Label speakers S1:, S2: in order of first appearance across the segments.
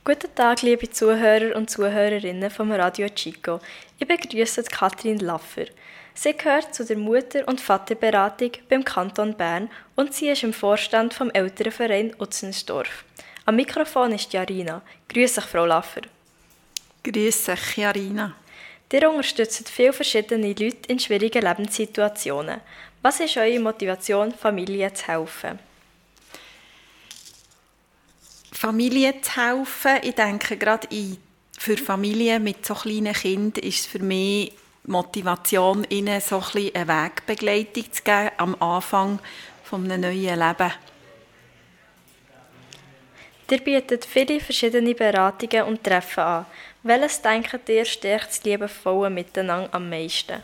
S1: Guten Tag, liebe Zuhörer und Zuhörerinnen vom Radio Chico. Ich begrüße Katrin Laffer. Sie gehört zu der Mutter- und Vaterberatung beim Kanton Bern und sie ist im Vorstand vom Elternverein Utzenstorf. Am Mikrofon ist Jarina. Grüß dich, Frau Laffer.
S2: Grüß dich, Jarina.
S1: Ihr unterstützt viele verschiedene Leute in schwierigen Lebenssituationen. Was ist eure Motivation, Familien zu helfen?
S2: Familien zu helfen, ich denke, gerade für Familien mit so kleinen Kindern ist es für mich Motivation, ihnen so ein bisschen eine Wegbegleitung zu geben am Anfang eines neuen Lebens.
S1: Ihr bietet viele verschiedene Beratungen und Treffen an. Welches denkt ihr stärkt das liebevolle Miteinander am meisten?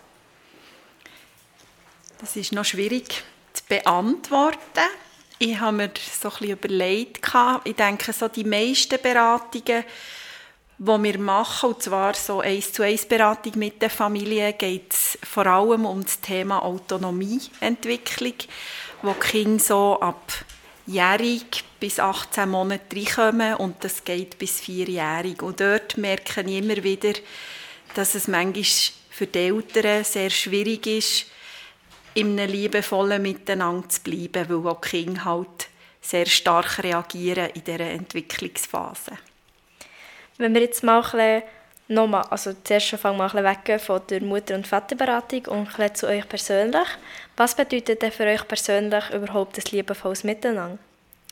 S2: Das ist noch schwierig zu beantworten. Ich habe mir so ein bisschen überlegt, ich denke, so die meisten Beratungen, die wir machen, und zwar so 1-zu-1-Beratung mit der Familie, geht es vor allem um das Thema Autonomieentwicklung, wo die Kinder so ab jährig bis 18 Monate reinkommen und das geht bis 4-jährig. Und dort merke ich immer wieder, dass es manchmal für die Eltern sehr schwierig ist, in einem liebevollen Miteinander zu bleiben, weil auch die Kinder halt sehr stark reagieren in dieser Entwicklungsphase.
S1: Wenn wir jetzt mal ein bisschen zuerst fangen wir mal weggehen von der Mutter- und Vaterberatung und ein bisschen zu euch persönlich. Was bedeutet denn für euch persönlich überhaupt das liebevolles Miteinander?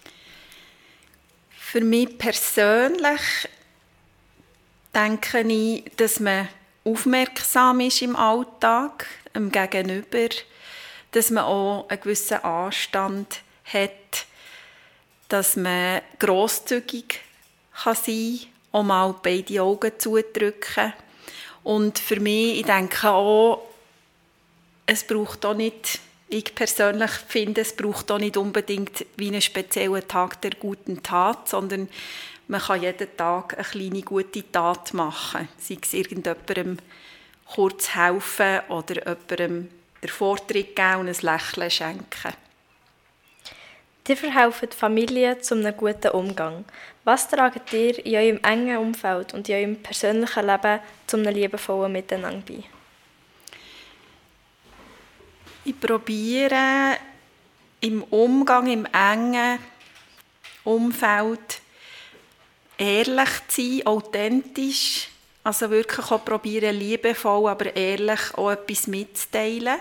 S2: Für mich persönlich denke ich, dass man aufmerksam ist im Alltag, dem Gegenüber, dass man auch einen gewissen Anstand hat, dass man grosszügig sein kann, auch mal beide Augen zudrücken. Und für mich, ich denke auch, es braucht auch nicht, ich persönlich finde, es braucht auch nicht unbedingt wie einen speziellen Tag der guten Tat, sondern man kann jeden Tag eine kleine gute Tat machen. Sei es irgendjemandem kurz helfen oder jemandem den Vortritt geben und ein Lächeln schenken.
S1: Ihr verhelft Familien zu einem guten Umgang. Was tragt ihr in eurem engen Umfeld und in eurem persönlichen Leben zu einem liebevollen Miteinander bei?
S2: Ich probiere im Umgang, im engen Umfeld ehrlich zu sein, authentisch. Also wirklich auch probieren, liebevoll, aber ehrlich auch etwas mitzuteilen.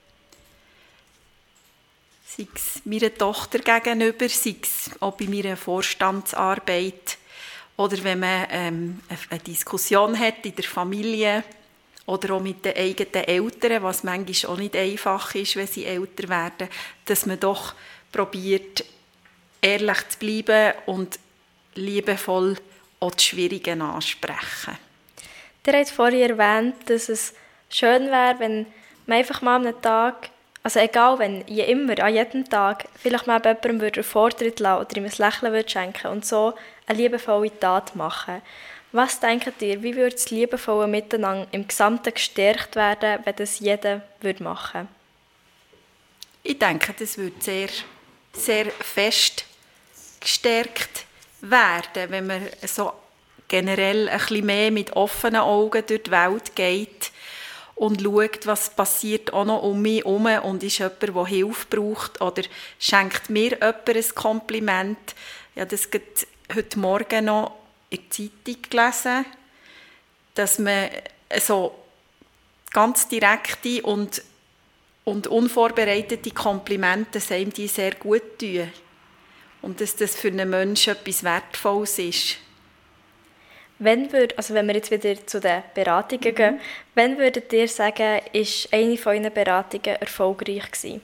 S2: Sei es meiner Tochter gegenüber, sei es auch bei meiner Vorstandsarbeit oder wenn man eine Diskussion hat in der Familie oder auch mit den eigenen Eltern, was manchmal auch nicht einfach ist, wenn sie älter werden, dass man doch probiert, ehrlich zu bleiben und liebevoll auch die Schwierigen ansprechen.
S1: Ihr habt vorhin erwähnt, dass es schön wäre, wenn man einfach mal einen Tag, also egal wenn, immer, an jedem Tag, vielleicht mal jemandem einen Vortritt lassen oder ihm ein Lächeln schenken und so eine liebevolle Tat machen. Was denkt ihr, wie würde das liebevolle Miteinander im Gesamten gestärkt werden, wenn das jeder machen würde?
S2: Ich denke, das würde sehr, sehr fest gestärkt werden, wenn man so generell ein bisschen mehr mit offenen Augen durch die Welt geht und schaut, was passiert auch noch um mich herum und ist jemand, der Hilfe braucht oder schenkt mir jemand ein Kompliment. Ja, das hat heute Morgen noch in der Zeitung gelesen, dass man so ganz direkte und unvorbereitete Komplimente einem die sehr gut tun und dass das für einen Menschen etwas Wertvolles ist.
S1: Wenn wir jetzt wieder zu den Beratungen gehen, wann würdet ihr sagen, ist eine von euren Beratungen erfolgreich gewesen?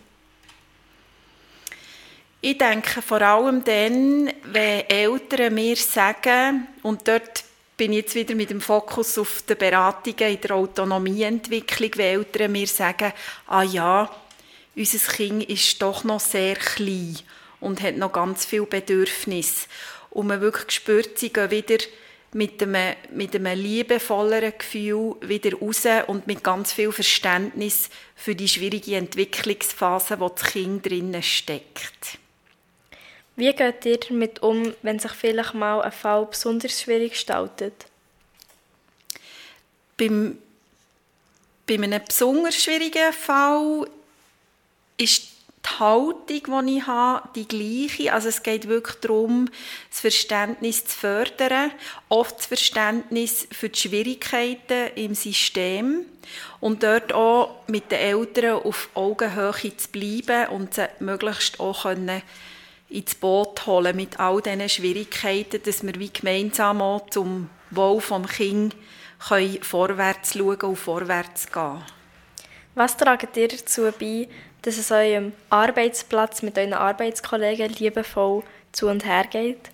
S2: Ich denke vor allem dann, wenn Eltern mir sagen, und dort bin ich jetzt wieder mit dem Fokus auf die Beratungen in der Autonomieentwicklung, wenn Eltern mir sagen, ah ja, unser Kind ist doch noch sehr klein und hat noch ganz viele Bedürfnisse. Und man wirklich spürt, sie gehen wieder mit einem liebevolleren Gefühl wieder raus und mit ganz viel Verständnis für die schwierige Entwicklungsphase, wo das Kind drinnen steckt.
S1: Wie geht ihr damit um, wenn sich vielleicht mal ein Fall besonders schwierig gestaltet?
S2: Bei einem besonders schwierigen Fall ist die Haltung, die ich habe, die gleiche. Also es geht wirklich darum, das Verständnis zu fördern, oft das Verständnis für die Schwierigkeiten im System und dort auch mit den Eltern auf Augenhöhe zu bleiben und sie möglichst auch ins Boot holen mit all diesen Schwierigkeiten, dass wir wie gemeinsam auch zum Wohl des Kindes vorwärts schauen und vorwärts gehen.
S1: Was tragt ihr dazu bei, dass es eurem Arbeitsplatz mit euren Arbeitskollegen liebevoll zu und her geht?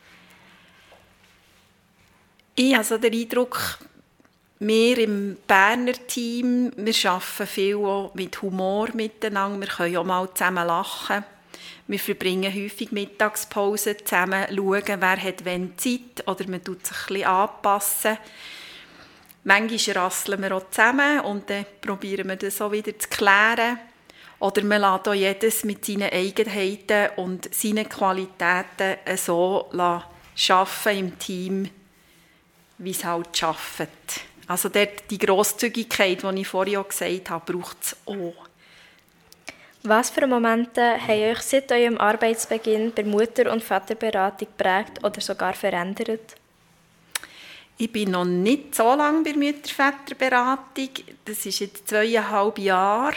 S2: Ich habe so den Eindruck, wir im Berner Team, wir arbeiten viel auch mit Humor miteinander, wir können auch mal zusammen lachen. Wir verbringen häufig Mittagspausen zusammen, schauen, wer hat wann Zeit oder man tut sich ein bisschen anpassen. Manchmal rasseln wir auch zusammen und dann probieren wir das auch wieder zu klären. Oder man lässt auch jedes mit seinen Eigenheiten und seinen Qualitäten so arbeiten im Team, wie es halt arbeitet. Also dort die Grosszügigkeit, die ich vorhin auch gesagt habe, braucht es auch.
S1: Was für Momente haben euch seit eurem Arbeitsbeginn bei Mutter- und Vaterberatung geprägt oder sogar verändert?
S2: Ich bin noch nicht so lange bei Mütter-Väter-Beratung. Das ist jetzt 2,5 Jahre.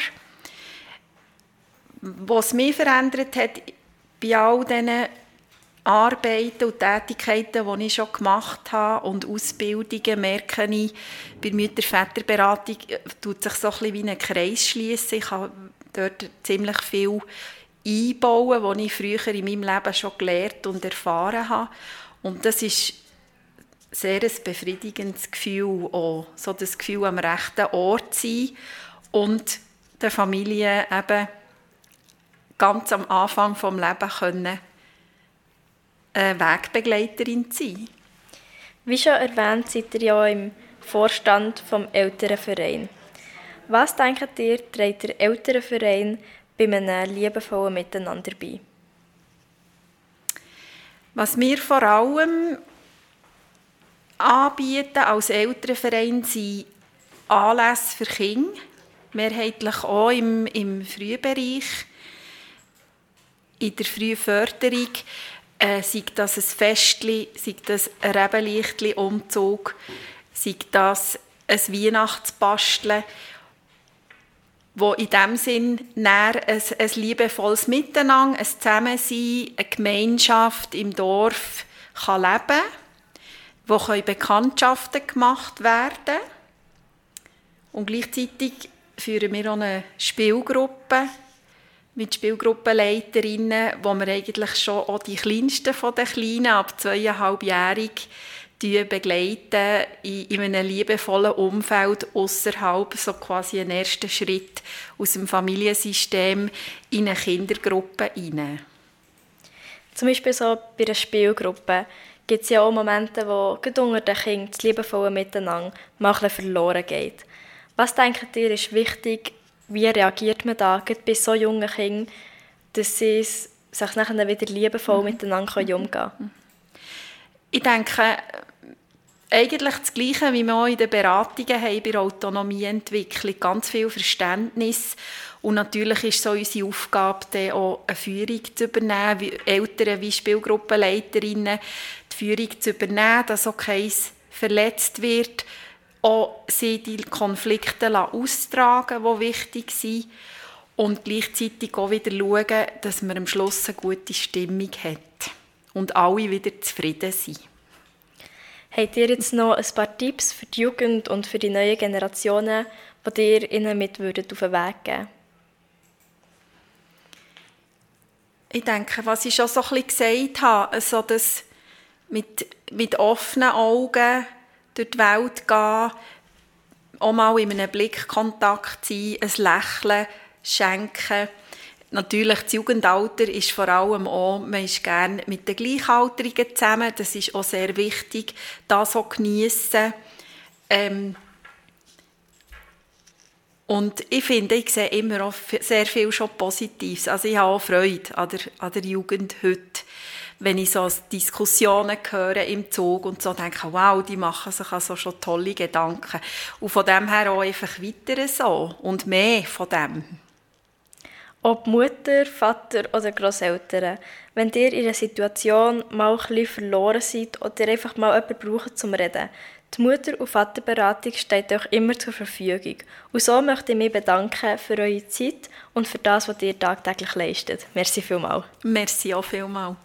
S2: Was mich verändert hat, bei all diesen Arbeiten und Tätigkeiten, die ich schon gemacht habe und Ausbildungen, merke ich, bei Mütter-Väter-Beratung tut sich so ein bisschen wie ein Kreis schließen. Ich habe dort ziemlich viel einbauen, was ich früher in meinem Leben schon gelernt und erfahren habe. Und das ist sehr ein befriedigendes Gefühl, auch so das Gefühl, am rechten Ort zu sein und der Familie eben ganz am Anfang des Lebens können eine Wegbegleiterin zu sein.
S1: Wie schon erwähnt, seid ihr ja im Vorstand des Elternvereins. Was denkt ihr, trägt der Elternverein bei einem liebevollen Miteinander bei?
S2: Was wir vor allem anbieten als Elternverein sind Anlässe für Kinder, mehrheitlich auch im Frühbereich, in der Frühförderung, sei das ein Festchen, sei das ein Rebenlichtli-Umzug, sei das ein Weihnachtsbasteln, wo in diesem Sinn ein liebevolles Miteinander, ein Zusammensein, eine Gemeinschaft im Dorf kann leben, wo Bekanntschaften gemacht werden. Und gleichzeitig führen wir auch eine Spielgruppe mit Spielgruppenleiterinnen, wo wir eigentlich schon auch die Kleinsten von den Kleinen, ab 2,5-jährig, begleiten in einem liebevollen Umfeld ausserhalb, so quasi einen ersten Schritt aus dem Familiensystem in eine Kindergruppe hinein.
S1: Zum Beispiel so bei einer Spielgruppe gibt es ja auch Momente, wo gerade unter den Kindern das liebevolle Miteinander mal ein bisschen verloren geht. Was denkt ihr, ist wichtig? Wie reagiert man da gerade bei so jungen Kindern, dass sie sich nachher wieder liebevoll miteinander umgehen können?
S2: Ich denke, eigentlich das Gleiche, wie wir auch in den Beratungen haben, bei der Autonomieentwicklung. Ganz viel Verständnis. Und natürlich ist so unsere Aufgabe, dann auch eine Führung zu übernehmen, wie Eltern wie Spielgruppenleiterinnen die Führung zu übernehmen, dass auch keins verletzt wird, auch sie die Konflikte austragen, die wichtig sind, und gleichzeitig auch wieder schauen, dass man am Schluss eine gute Stimmung hat und alle wieder zufrieden sind.
S1: Habt ihr jetzt noch ein paar Tipps für die Jugend und für die neuen Generationen, die ihr ihnen mit auf den Weg geben?
S2: Ich denke, was ich schon so ein bisschen gesagt habe, also das mit offenen Augen durch die Welt gehen, auch mal in einem Blickkontakt sein, ein Lächeln schenken. Natürlich, das Jugendalter ist vor allem auch, man ist gerne mit den Gleichaltrigen zusammen, das ist auch sehr wichtig, das auch geniessen. Und ich finde, ich sehe immer auch sehr viel schon Positives. Also ich habe auch Freude an der Jugend heute, wenn ich so Diskussionen höre im Zug und so denke, wow, die machen sich also schon tolle Gedanken. Und von dem her auch einfach weiter so und mehr von dem.
S1: Ob Mutter, Vater oder Grosseltern, wenn ihr in einer Situation mal ein bisschen verloren seid oder einfach mal jemanden braucht zum Reden, die Mutter- und Vaterberatung steht euch immer zur Verfügung. Und so möchte ich mich bedanken für eure Zeit und für das, was ihr tagtäglich leistet. Merci vielmals.
S2: Merci auch vielmals.